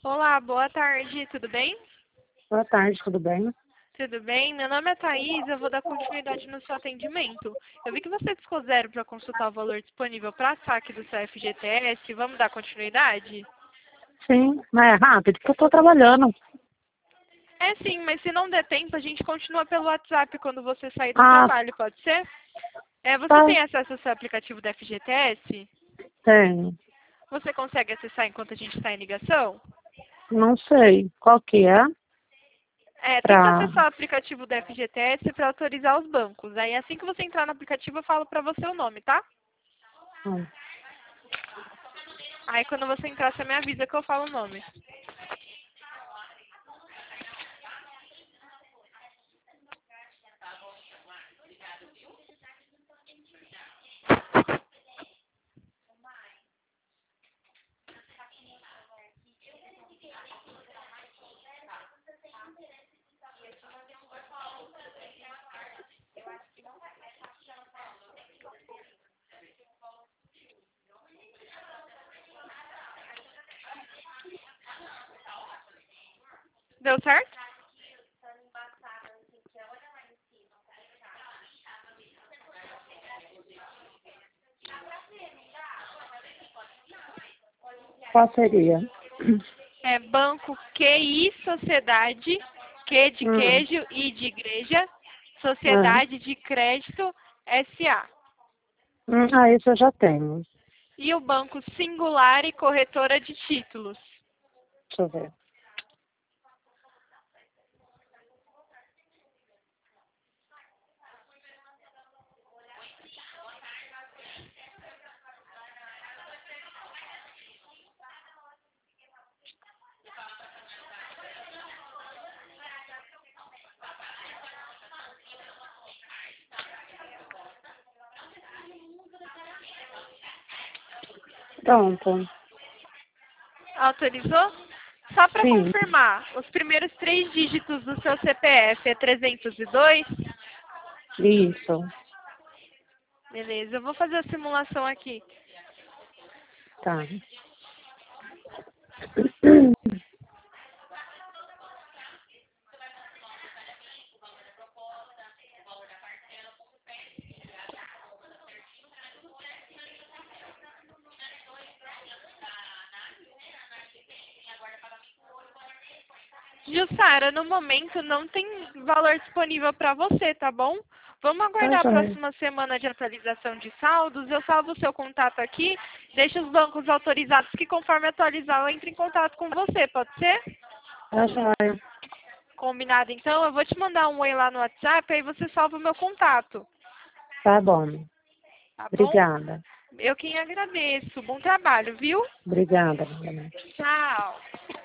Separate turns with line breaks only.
Olá, boa tarde, tudo bem?
Boa tarde, tudo bem?
Tudo bem? Meu nome é Thaís, eu vou dar continuidade no seu atendimento. Eu vi que você ficou zero para consultar o valor disponível para saque do seu FGTS. Vamos dar continuidade?
Sim, mas é rápido, porque eu estou trabalhando.
É sim, mas se não der tempo, a gente continua pelo WhatsApp quando você sair do
Ah,
trabalho, pode ser? Você
tá,
tem acesso ao seu aplicativo do FGTS?
tenho.
Você consegue acessar enquanto a gente está em ligação?
Não sei qual que é
Tenta
pra...
acessar o aplicativo do FGTS para autorizar os bancos. Aí assim que você entrar no aplicativo, eu falo para você o nome, tá?
Hum,
Aí quando você entrar, você me avisa que eu falo o nome. Deu certo?
Qual seria?
É Banco QI Sociedade, Q de
Hum,
queijo, I de igreja,
é.
Sociedade de Crédito SA.
Isso eu já tenho.
E o Banco Singular e Corretora de Títulos.
Deixa eu ver. Pronto.
Autorizou? Só para
Sim,
confirmar, os primeiros 3 dígitos do seu CPF é 302?
isso.
Beleza, eu vou fazer a simulação aqui.
Tá.
Jussara, no momento não tem valor disponível para você, tá bom? Vamos
Tá,
aguardar a
joia.
próxima semana de atualização de saldos. Eu salvo o seu contato aqui, deixo os bancos autorizados que conforme atualizar eu entro em contato com você, pode ser?
Tá, joia.
Combinado então? Eu vou te mandar um oi lá no WhatsApp, aí você salva o meu contato,
Tá bom.
tá bom?
Obrigada.
Eu quem agradeço. Bom trabalho, viu?
Obrigada.
Tchau.